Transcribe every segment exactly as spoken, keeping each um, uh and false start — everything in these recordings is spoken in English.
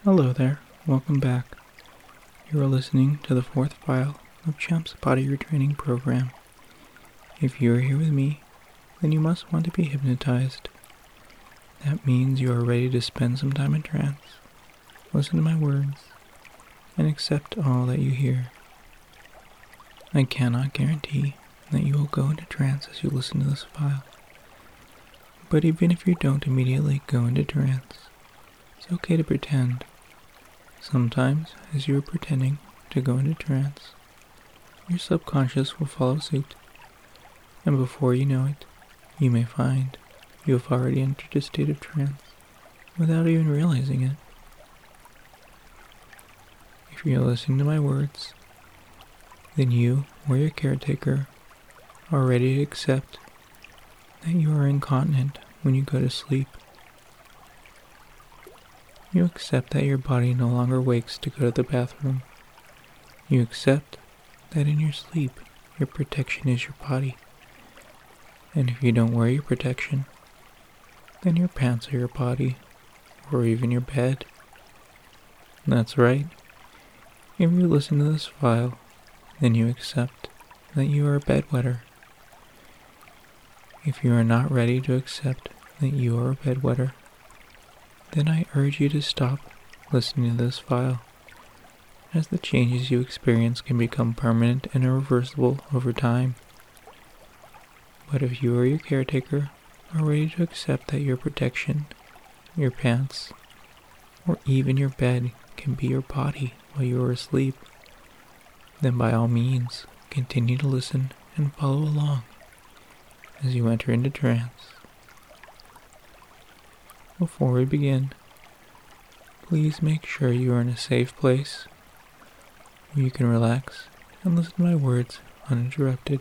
Hello there, welcome back. You are listening to the fourth file of Champ's Body Retraining Program. If you are here with me, then you must want to be hypnotized. That means you are ready to spend some time in trance, listen to my words, and accept all that you hear. I cannot guarantee that you will go into trance as you listen to this file. But even if you don't immediately go into trance, it's okay to pretend. Sometimes, as you are pretending to go into trance, your subconscious will follow suit, and before you know it, you may find you have already entered a state of trance without even realizing it. If you're listening to my words, then you or your caretaker are ready to accept that you are incontinent when you go to sleep. You accept that your body no longer wakes to go to the bathroom. You accept that in your sleep, your protection is your body. And if you don't wear your protection, then your pants are your body, or even your bed. That's right. If you listen to this file, then you accept that you are a bedwetter. If you are not ready to accept that you are a bedwetter, then I urge you to stop listening to this file, as the changes you experience can become permanent and irreversible over time. But if you or your caretaker are ready to accept that your protection, your pants, or even your bed can be your body while you are asleep, then by all means continue to listen and follow along as you enter into trance. Before we begin, please make sure you are in a safe place where you can relax and listen to my words uninterrupted.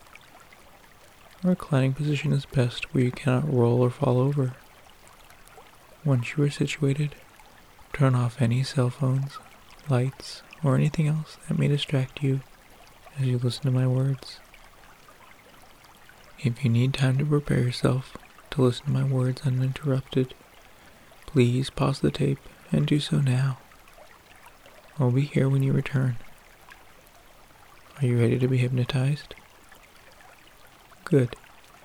A reclining position is best where you cannot roll or fall over. Once you are situated, turn off any cell phones, lights, or anything else that may distract you as you listen to my words. If you need time to prepare yourself to listen to my words uninterrupted, please pause the tape and do so now. I'll be here when you return. Are you ready to be hypnotized? Good.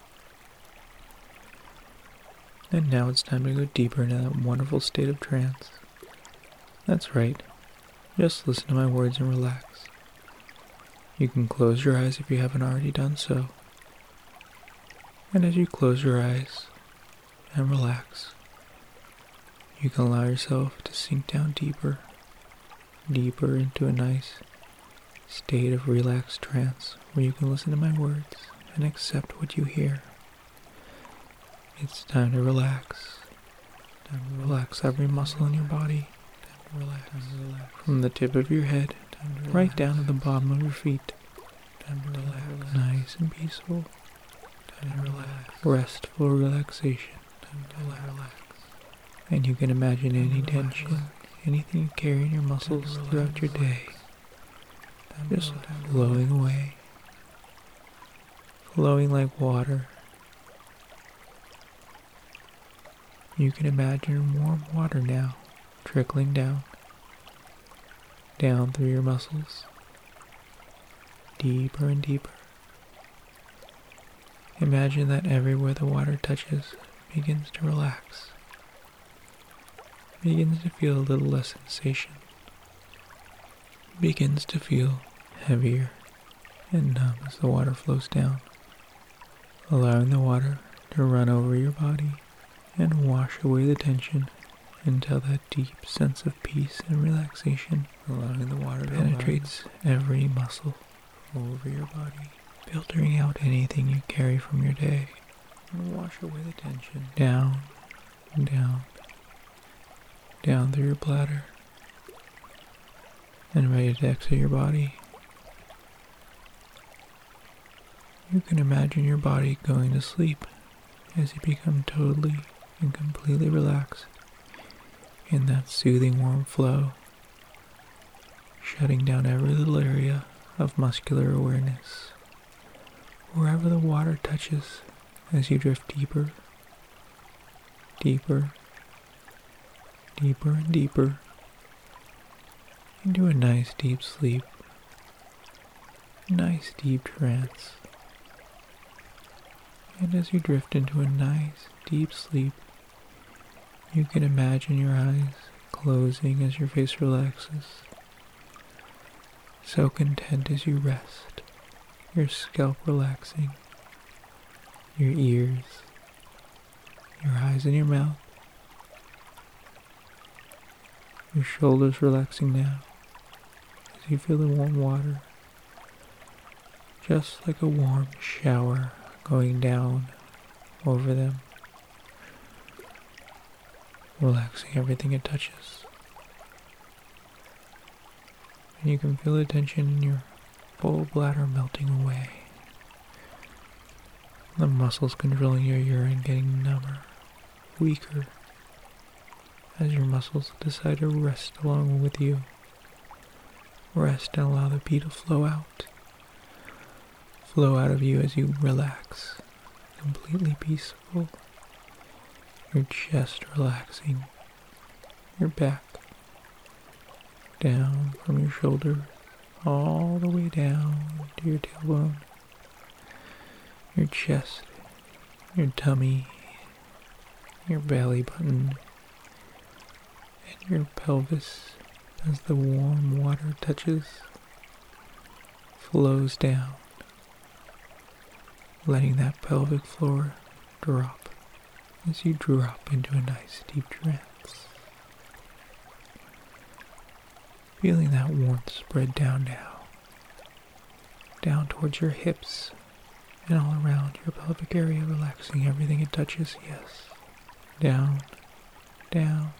And now it's time to go deeper into that wonderful state of trance. That's right. Just listen to my words and relax. You can close your eyes if you haven't already done so. And as you close your eyes and relax, you can allow yourself to sink down deeper, deeper into a nice state of relaxed trance where you can listen to my words and accept what you hear. It's time to relax. Time to relax every muscle in your body. Time to relax. Time to relax. From the tip of your head right down to the bottom of your feet. Time to relax. Nice and peaceful. Time to relax. Restful relaxation. Time to relax. And you can imagine any tension, anything you carry in your muscles throughout your day, just flowing away, flowing like water. You can imagine warm water now trickling down, down through your muscles, deeper and deeper. Imagine that everywhere the water touches begins to relax, begins to feel a little less sensation, begins to feel heavier and numb as the water flows down, allowing the water to run over your body and wash away the tension until that deep sense of peace and relaxation, allowing the water penetrates every muscle over your body, filtering out anything you carry from your day, and wash away the tension down and down, down through your bladder, and ready to exit your body. You can imagine your body going to sleep as you become totally and completely relaxed in that soothing warm flow, shutting down every little area of muscular awareness, wherever the water touches as you drift deeper, deeper, deeper and deeper into a nice deep sleep, nice deep trance. And as you drift into a nice deep sleep, you can imagine your eyes closing as your face relaxes. So content as you rest, your scalp relaxing, your ears, your eyes and your mouth, your shoulders relaxing now as you feel the warm water, just like a warm shower going down over them, relaxing everything it touches. And you can feel the tension in your full bladder melting away. The muscles controlling your urine getting number, weaker, as your muscles decide to rest along with you. Rest and allow the pee to flow out. Flow out of you as you relax, completely peaceful. Your chest relaxing, your back, down from your shoulders, all the way down to your tailbone, your chest, your tummy, your belly button, and your pelvis as the warm water touches, flows down, letting that pelvic floor drop as you drop into a nice deep trance. Feeling that warmth spread down now, down towards your hips and all around your pelvic area, relaxing everything it touches, yes. Down, down,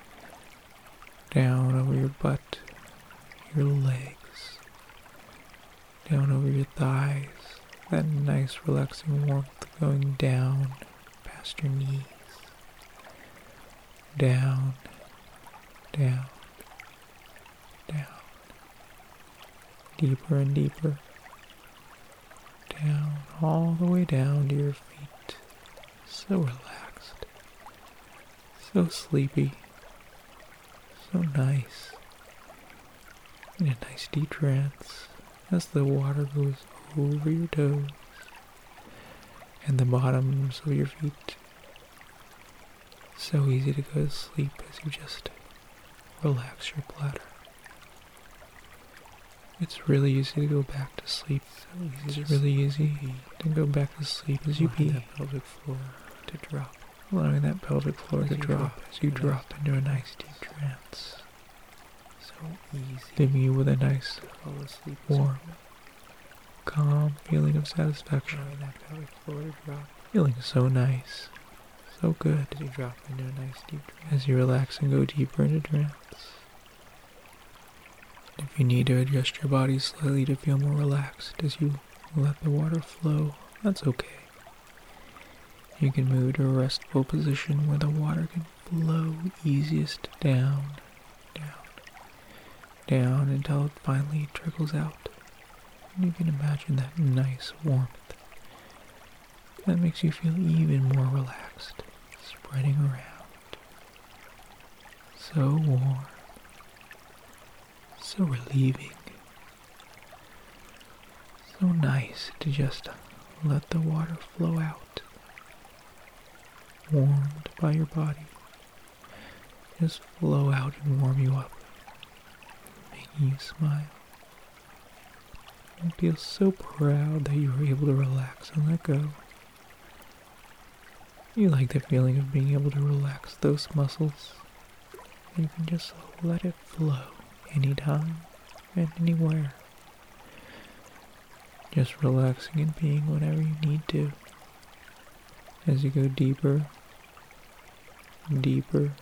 down over your butt, your legs, down over your thighs, that nice relaxing warmth going down past your knees, down, down, down, deeper and deeper, down, all the way down to your feet, so relaxed, so sleepy, so nice, in a nice deep trance as the water goes over your toes and the bottoms of your feet. So easy to go to sleep as you just relax your bladder. It's really easy to go back to sleep. So easy it's really easy to go back to sleep as you pee. That pelvic floor to drop. Allowing that pelvic floor to drop as you drop into a nice deep trance. So easy. Leaving you with a nice, warm, calm feeling of satisfaction. That pelvic floor to drop. Feeling so nice, so good as you drop into a nice deep trance. As you relax and go deeper into trance. If you need to adjust your body slightly to feel more relaxed as you let the water flow, that's okay. You can move to a restful position where the water can flow easiest down, down, down until it finally trickles out. And you can imagine that nice warmth that makes you feel even more relaxed, spreading around. So warm. So relieving, so nice to just let the water flow out, warmed by your body, just flow out and warm you up, making you smile, and feel so proud that you were able to relax and let go. You like the feeling of being able to relax those muscles, and you can just let it flow. Anytime and anywhere. Just relaxing and being whatever you need to. As you go deeper, deeper,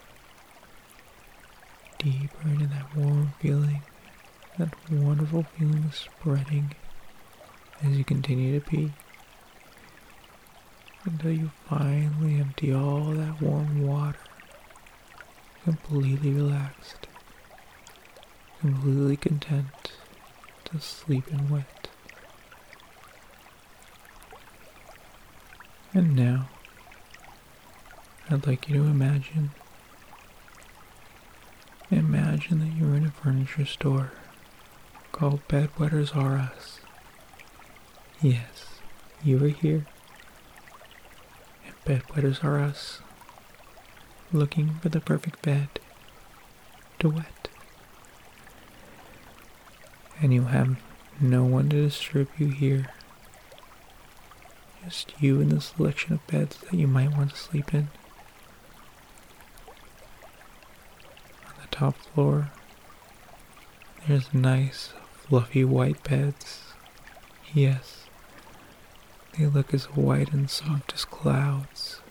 deeper into that warm feeling, that wonderful feeling of spreading as you continue to pee. Until you finally empty all that warm water, completely relaxed. Completely content to sleep in wet. And now, I'd like you to imagine Imagine that you're in a furniture store called Bedwetters R Us. Yes, you are here at Bedwetters R Us, looking for the perfect bed to wet. And you have no one to disturb you here. Just you and the selection of beds that you might want to sleep in. On the top floor, there's nice, fluffy white beds. Yes, they look as white and soft as clouds.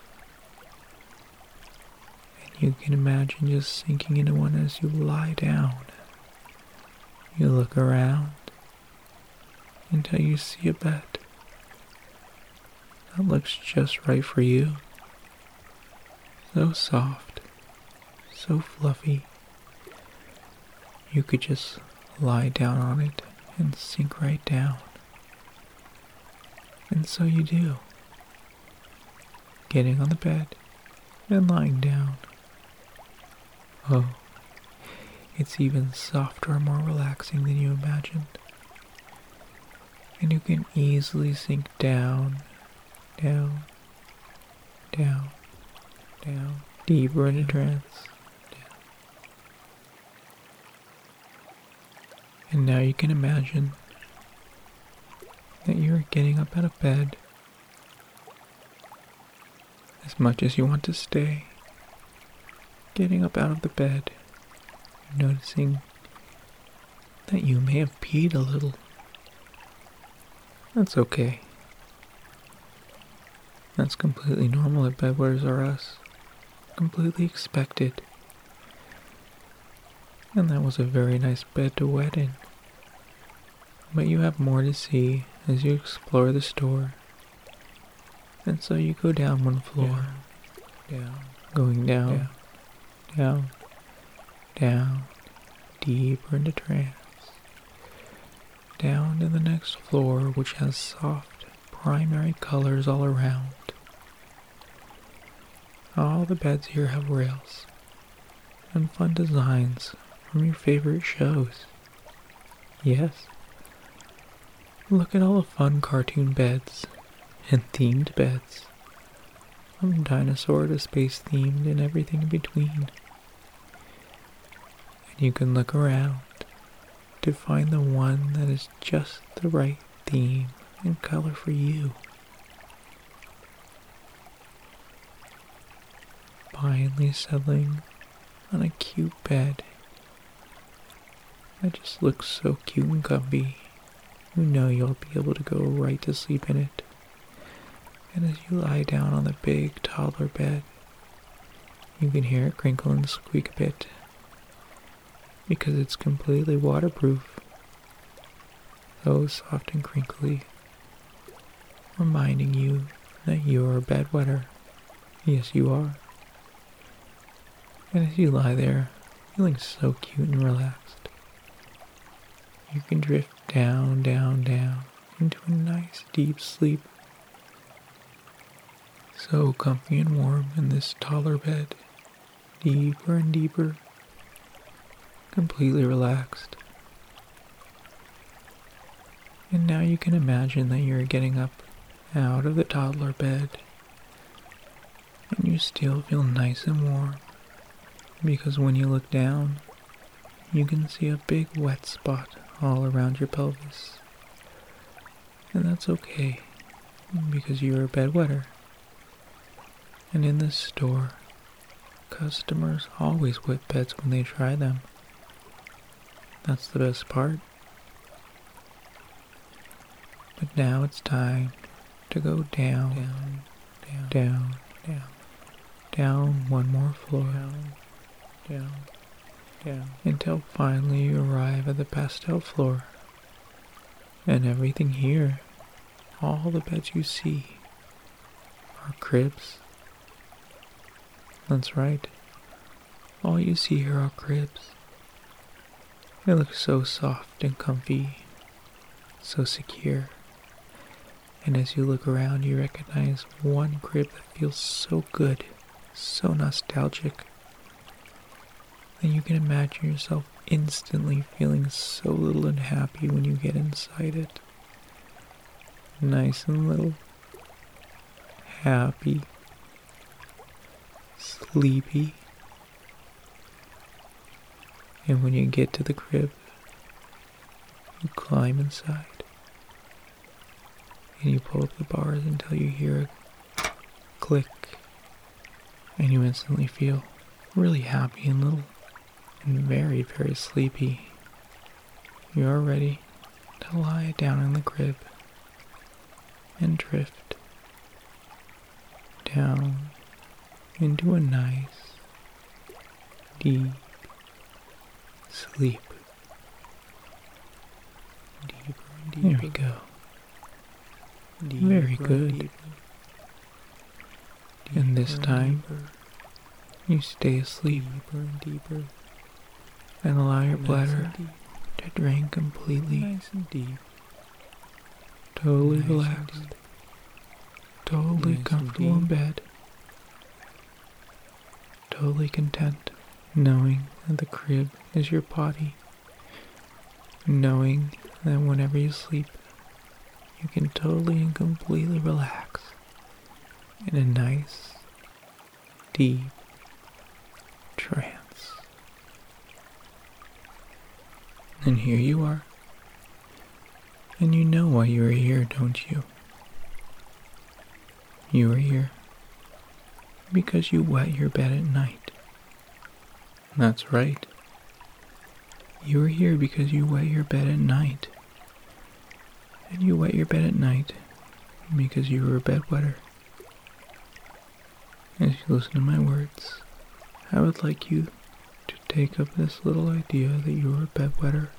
And you can imagine just sinking into one as you lie down. You look around until you see a bed that looks just right for you. So soft, so fluffy. You could just lie down on it and sink right down. And so you do, getting on the bed and lying down. Oh, it's even softer and more relaxing than you imagined. And you can easily sink down, down, down, down, deeper into trance. Down. And now you can imagine that you're getting up out of bed. As much as you want to stay, getting up out of the bed, noticing that you may have peed a little. That's okay. That's completely normal at Bedwetters R Us. Completely expected. And that was a very nice bed to wet in. But you have more to see as you explore the store. And so you go down one floor. Down. down going down. Down. Down. Down. Deeper into trance. Down to the next floor, which has soft, primary colors all around. All the beds here have rails and fun designs from your favorite shows. Yes, look at all the fun cartoon beds and themed beds, from dinosaur to space themed and everything in between. And you can look around to find the one that is just the right theme and color for you. Finally settling on a cute bed that just looks so cute and comfy. You know you'll be able to go right to sleep in it. And as you lie down on the big toddler bed, you can hear it crinkle and squeak a bit, because it's completely waterproof. So soft and crinkly, reminding you that you're a bedwetter. Yes, you are. And as you lie there, feeling so cute and relaxed, you can drift down, down, down into a nice deep sleep. So comfy and warm in this taller bed, deeper and deeper, completely relaxed. And now you can imagine that you're getting up out of the toddler bed, and you still feel nice and warm, because when you look down, you can see a big wet spot all around your pelvis. And that's okay, because you're a bedwetter. And in this store, customers always wet beds when they try them. That's the best part. But now it's time to go down, down, down, down, down, down one more floor, down, down, down, until finally you arrive at the pastel floor. And everything here, all the beds you see, are cribs. That's right. All you see here are cribs. They look so soft and comfy, so secure. And as you look around, you recognize one crib that feels so good, so nostalgic. that you can imagine yourself instantly feeling so little and happy when you get inside it. Nice and little, happy, sleepy. And when you get to the crib, you climb inside and you pull up the bars until you hear a click, and you instantly feel really happy and little and very, very sleepy. You're ready to lie down in the crib and drift down into a nice, deep sleep. Deeper and deeper. There we go. Deeper Very good. And, deeper. Deeper and this time, and you stay asleep deeper and deeper, and allow your nice bladder to drain completely. Nice and deep. Totally nice relaxed. Totally nice comfortable in bed. Totally content, knowing that the crib is your body. Knowing that whenever you sleep, you can totally and completely relax in a nice, deep trance. And here you are. And you know why you are here, don't you? You are here because you wet your bed at night. That's right. You are here because you wet your bed at night. And you wet your bed at night because you are a bedwetter. As you listen to my words, I would like you to take up this little idea that you are a bedwetter.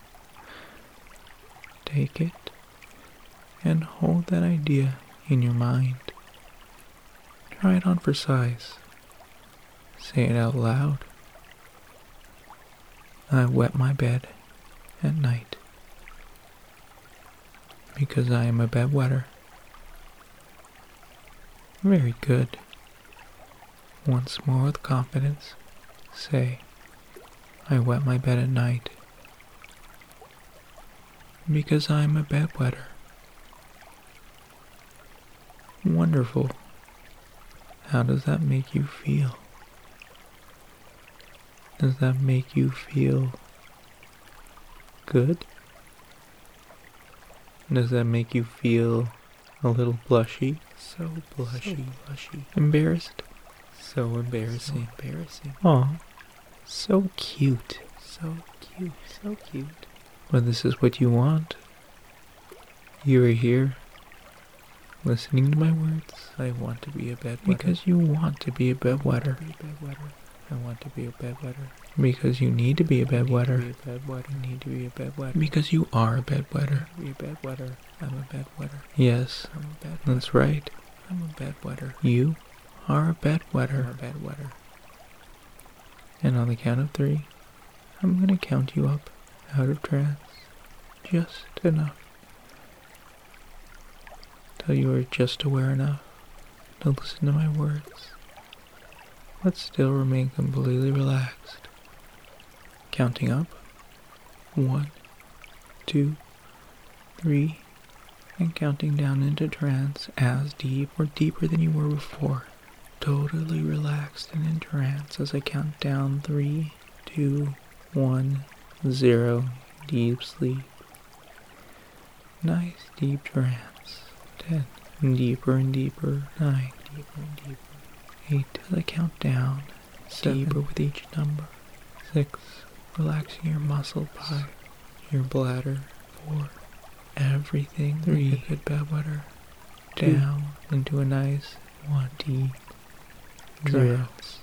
Take it and hold that idea in your mind. Try it on for size. Say it out loud. I wet my bed at night because I am a bedwetter. Very good. Once more with confidence, say, I wet my bed at night because I am a bedwetter. Wonderful. How does that make you feel? Does that make you feel good? Does that make you feel a little blushy? So blushy. So blushy. Embarrassed? So embarrassing. So embarrassing. Aw. So cute. So cute. So cute. But this is what you want. You are here, listening to my words. I want to be a bedwetter. Because you want to be a bedwetter. I want to be a bedwetter. Because you need to be a bedwetter. You need to be a bedwetter. Because you are a bedwetter. Be a bedwetter. I'm a bedwetter. Yes, I'm a bedwetter. That's right. I'm a bedwetter. You are a bedwetter. I'm a bedwetter. And on the count of three, I'm gonna count you up out of trance. Just enough. Till you are just aware enough to listen to my words, but still remain completely relaxed. Counting up, one, two, three, and counting down into trance as deep or deeper than you were before. Totally relaxed and in trance as I count down three, two, one, zero, deep sleep. Nice deep trance. Ten, deeper and deeper. Nine, deeper and deeper. Eight, till I count down. Seven, deeper with each number. Six, relaxing your muscle. Five, your bladder. Four, everything. Three, like a good bedwetter. Down into a nice one, deep trance.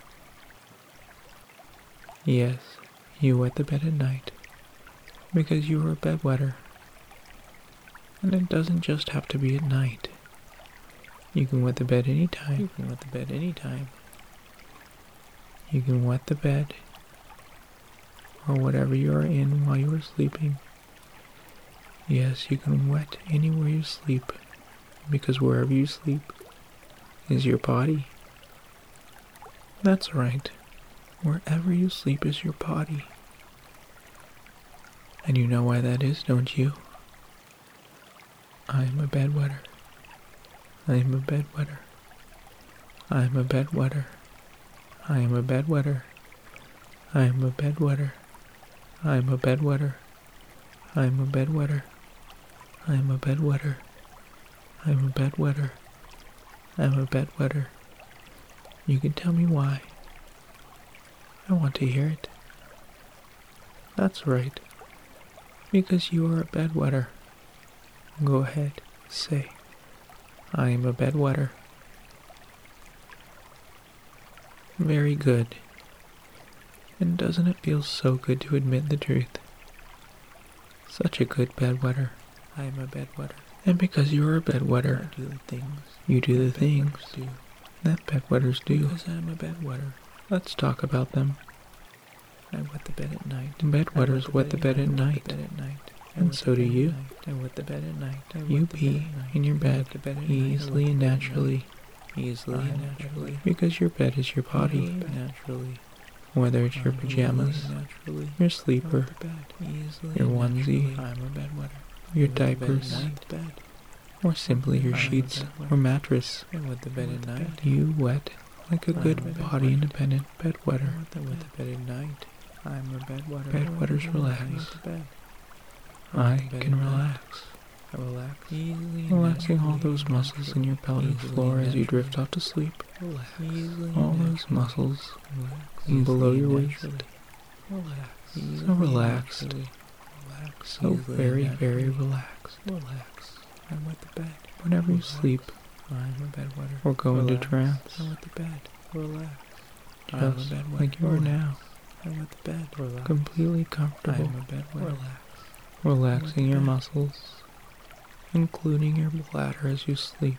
Yes, you wet the bed at night because you are a bedwetter. And it doesn't just have to be at night. You can wet the bed anytime. You can wet the bed anytime. You can wet the bed or whatever you are in while you are sleeping. Yes, you can wet anywhere you sleep, because wherever you sleep is your body. That's right. Wherever you sleep is your potty. And you know why that is, don't you? I am a bedwetter. I am a bedwetter. I am a bedwetter. I am a bedwetter. I am a bedwetter. I am a bedwetter. I am a bedwetter. I am a bedwetter. I am a bedwetter. I am a bedwetter. You can tell me why. I want to hear it. That's right. Because you are a bedwetter. Go ahead, say, I am a bedwetter. Very good. And doesn't it feel so good to admit the truth? Such a good bedwetter. I am a bedwetter. And because you are a bedwetter, I do the things. You do the things do. that bedwetters do. Because I am a bedwetter. Let's talk about them. I wet the bed at night. Bedwetters wet the bed at night. And so do you. I wet the bed at night. You pee in your bed easily and naturally. Easily and naturally. Because your bed is your potty. Naturally. Whether it's your pajamas, your sleeper, your onesie, your diapers, or simply your sheets or mattress, you wet like a good body independent bedwetter. Bedwetters relax. I can relax. Relaxing all those muscles in your pelvic floor as you drift off to sleep. All those muscles below your waist. So relaxed. So very, very relaxed. Whenever you sleep or go into trance, just like you are now, completely comfortable, relaxing your muscles, including your bladder as you sleep.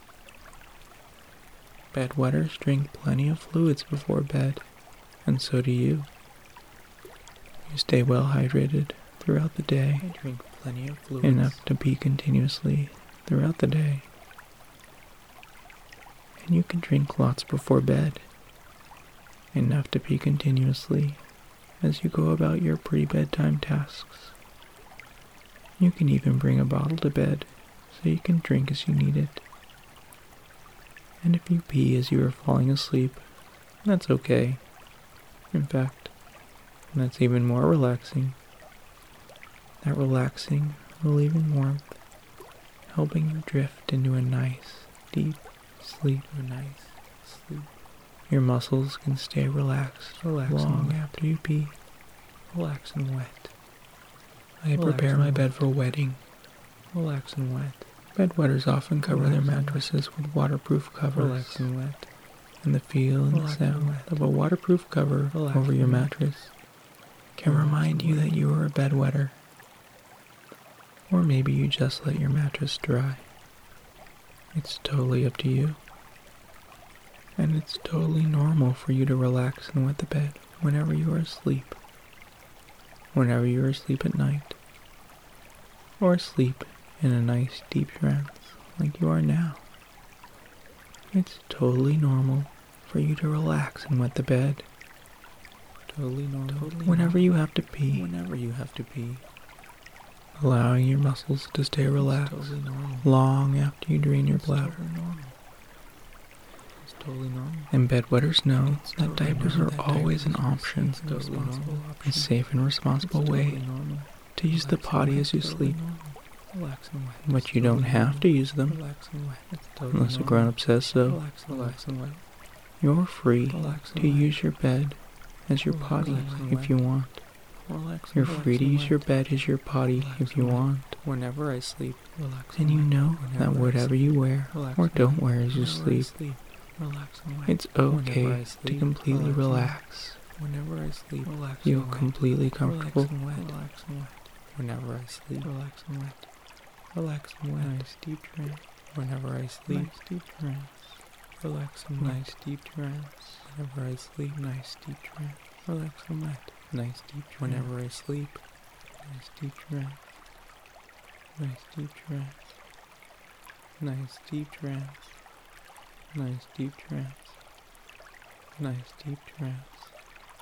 Bedwetters drink plenty of fluids before bed, and so do you. You stay well hydrated throughout the day, I drink plenty of fluids, enough to pee continuously throughout the day. And you can drink lots before bed, enough to pee continuously as you go about your pre-bedtime tasks. You can even bring a bottle to bed so you can drink as you need it. And if you pee as you are falling asleep, that's okay. In fact, that's even more relaxing. That relaxing, relieving warmth, helping you drift into a nice, deep sleep. A nice sleep. Your muscles can stay relaxed, relaxed long after you pee. Relax and wet. I prepare my bed for wetting. Relax and wet. Bedwetters often cover their mattresses with waterproof covers. Relax and wet. And the feel and the sound of a waterproof cover over your mattress can remind you that you are a bedwetter. Or maybe you just let your mattress dry. It's totally up to you. And it's totally normal for you to relax and wet the bed whenever you are asleep. Whenever you are asleep at night. Or asleep in a nice deep trance like you are now. It's totally normal for you to relax and wet the bed. Totally normal. Totally whenever normal. you have to pee. Whenever you have to pee. Allowing your muscles to stay relaxed totally long after you drain your bladder. Totally normal. It's totally normal. And bedwetters know it's that totally diapers are that always diapers an option. It's totally normal. A safe and responsible way totally to use the potty as you sleep. Relax and wet. But you don't have to use them Relax and wet. Totally unless a grown-up says so. Relax and Relax and wet. You're free Relax to use your bed as your Relax potty if you want. Relax You're free to use your bed as your potty Relax if you want. Whenever I sleep, Relax and you know that whatever you wear or don't wear as you sleep, Relax it's okay to completely relax. Whenever I sleep, feel completely comfortable. Relax and wet. Whenever I sleep, relax and wet. Relax and wet. Nice deep trance. Whenever I sleep, nice deep trance. Relax and wet. Nice deep trance. Whenever I sleep, nice deep trance. Relax and wet. Nice deep trance. Whenever I sleep, nice deep trance. Nice deep trance. Nice deep trance. Nice deep trance. Nice deep trance.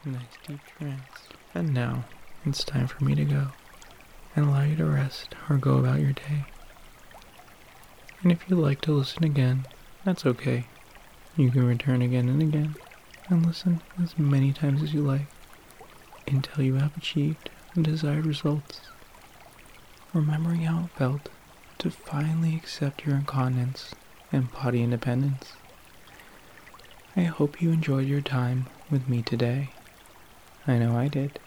a nice deep trance. And now, it's time for me to go and allow you to rest or go about your day. And if you'd like to listen again, that's okay. You can return again and again and listen as many times as you like until you have achieved the desired results. Remembering how it felt to finally accept your incontinence and body independence. I hope you enjoyed your time with me today. I know I did.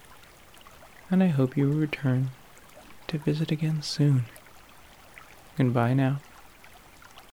And I hope you will return to visit again soon. Goodbye now.